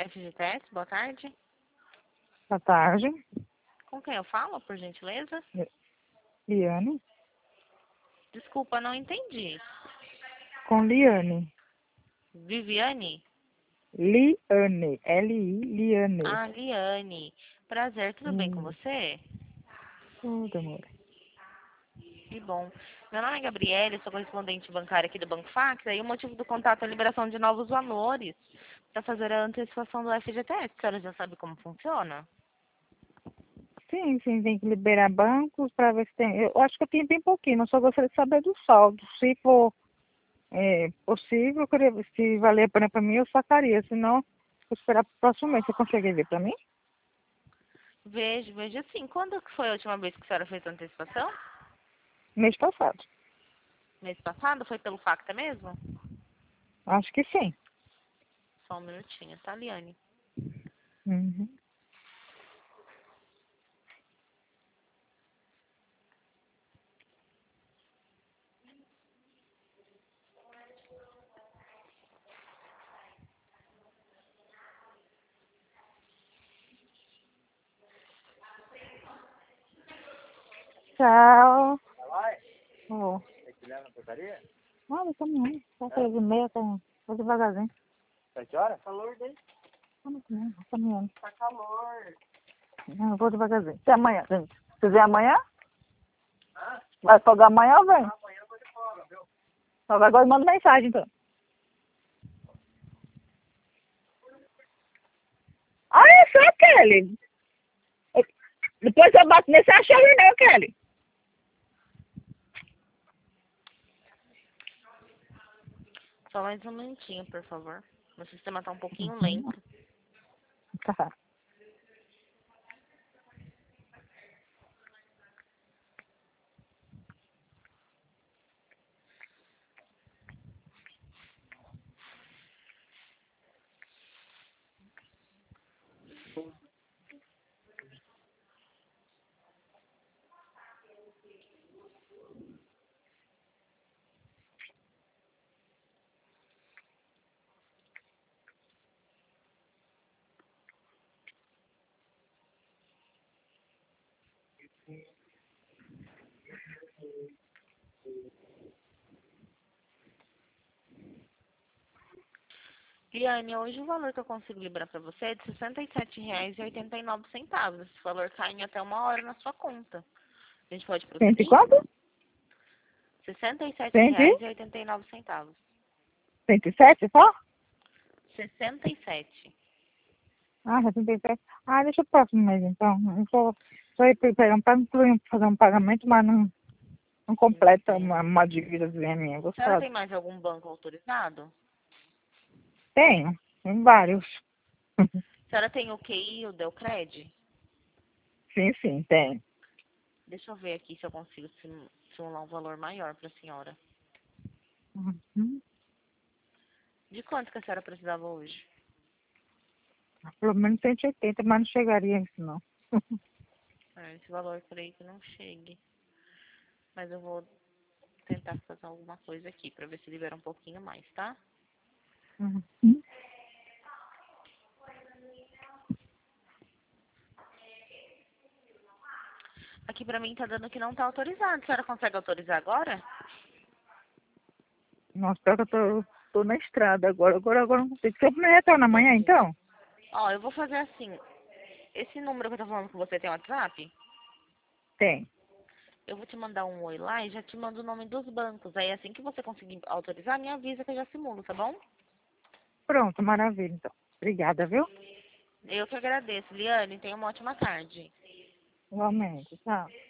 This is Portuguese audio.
FGTS, boa tarde. Boa tarde. Com quem eu falo, por gentileza? Liane? Desculpa, não entendi. Com Liane. Viviane? Liane. Liane. Ah, Liane. Prazer, tudo bem com você? Tudo, amor. Que bom. Meu nome é Gabriele, sou correspondente bancária aqui do Banco Facta e o motivo do contato é a liberação de novos valores para fazer a antecipação do FGTS. A senhora já sabe como funciona? Sim, tem que liberar bancos para ver se tem. Eu acho que eu tenho bem pouquinho, mas só gostaria de saber do saldo. Se for possível, eu queria, se valer a pena para mim, eu sacaria. Senão, vou esperar para o próximo mês. Você consegue ver para mim? Veja sim. Quando que foi a última vez que a senhora fez a antecipação? Mês passado. Mês passado? Foi pelo Facta mesmo? Acho que sim. Só um minutinho, tá, Liane? Uhum. Tchau. Oh. Não, eu caminhando. Tá 3h30, tô devagarzinho. 7 horas? Calor dele. Caminhando. Tá calor. Não, eu vou devagarzinho. Até amanhã, gente. Se vier amanhã? Ah, Vai folgar amanhã ou vem? amanhã eu vou de folga, viu? Só agora manda mensagem, então. Olha só, Kelly. Depois eu bato nesse achou não, Kelly. Só mais um minutinho, por favor. Meu sistema tá um pouquinho Uhum. lento. Tá. Liane, hoje o valor que eu consigo liberar para você é de R$ 67,89. Esse valor cai em até 1 hora na sua conta. A gente pode Cento e prosseguir? quanto? R$ 67,89. Cento e? R$ 107 só? 67. Ah, 77. Ah, deixa o próximo mês, então. Eu só ir pegar fazer um pagamento, mas não completa Entendo. uma dívidazinha minha. A senhora Gostado. tem mais algum banco autorizado? Tenho. Tem vários. A senhora tem o QI, o Delcred? Sim, tem. Deixa eu ver aqui se eu consigo simular um valor maior para a senhora. Uhum. De quanto que a senhora precisava hoje? Pelo menos 180, mas não chegaria a isso, não. Esse valor creio que não chegue. Mas eu vou tentar fazer alguma coisa aqui para ver se libera um pouquinho mais, tá? Uhum. Aqui pra mim tá dando que não tá autorizado. A senhora consegue autorizar agora? Nossa, pior que eu tô na estrada agora. Agora não consigo. Você não retorna amanhã, então? Ó, eu vou fazer assim. Esse número que eu tô falando com você tem WhatsApp? Tem. Eu vou te mandar um oi lá e já te mando o nome dos bancos. Aí assim que você conseguir autorizar, me avisa que eu já simulo, tá bom? Pronto, maravilha, então. Obrigada, viu? Eu que agradeço. Liane, tenha uma ótima tarde. Igualmente. Tchau.